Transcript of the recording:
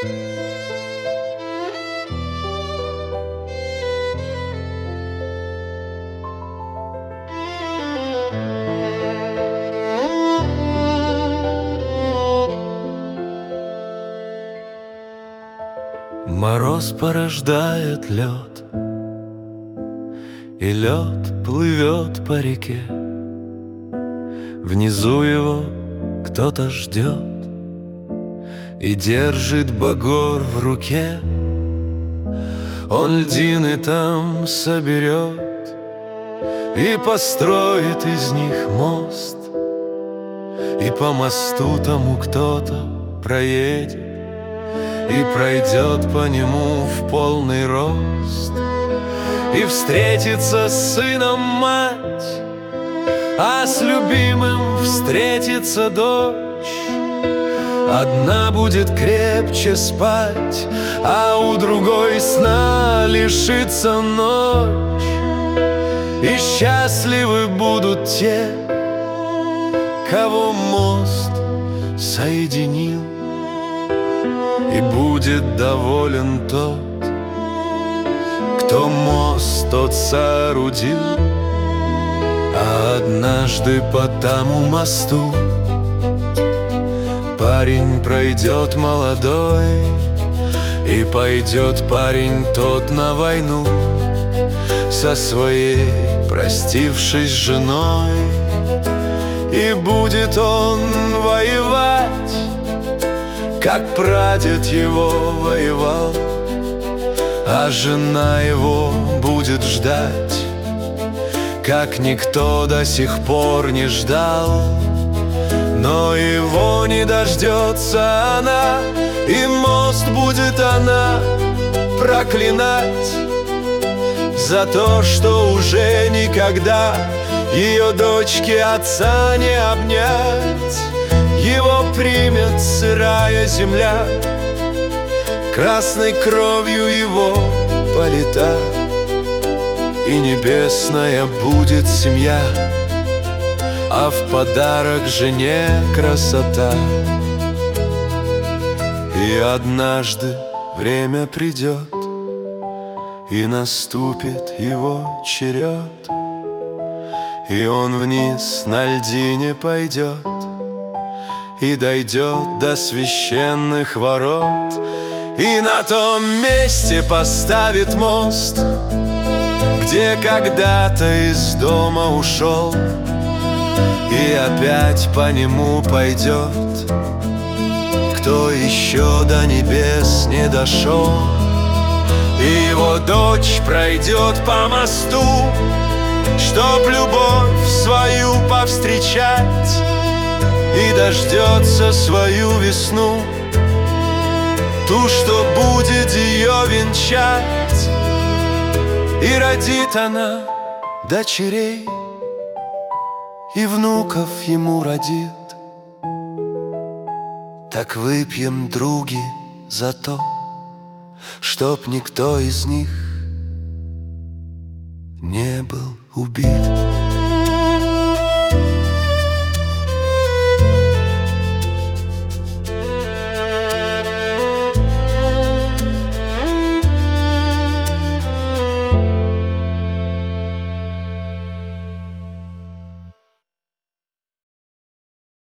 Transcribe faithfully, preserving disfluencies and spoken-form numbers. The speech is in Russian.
Мороз порождает лед, и лед плывет по реке. Внизу его кто-то ждет и держит багор в руке. Он льдины там соберет и построит из них мост, и по мосту тому кто-то проедет и пройдет по нему в полный рост. И встретится с сыном мать, а с любимым встретится дочь. Одна будет крепче спать, а у другой сна лишится ночь. И счастливы будут те, кого мост соединил, и будет доволен тот, кто мост тот соорудил. А однажды по тому мосту парень пройдет молодой, и пойдет парень тот на войну со своей простившись женой. И будет он воевать, как прадед его воевал, а жена его будет ждать, как никто до сих пор не ждал. Но его не дождется она, и мост будет она проклинать за то, что уже никогда ее дочке отца не обнять. Его примет сырая земля, красной кровью его полита, и небесная будет семья, а в подарок жене красота. И однажды время придет, и наступит его черед, и он вниз на льдине пойдет и дойдет до священных ворот, и на том месте поставит мост, где когда-то из дома ушел, и опять по нему пойдет, кто еще до небес не дошел. И его дочь пройдет по мосту, чтоб любовь свою повстречать, и дождется свою весну, ту, что будет ее венчать. И родит она дочерей, и внуков ему родит. Так выпьем, други, за то, чтоб никто из них не был убит.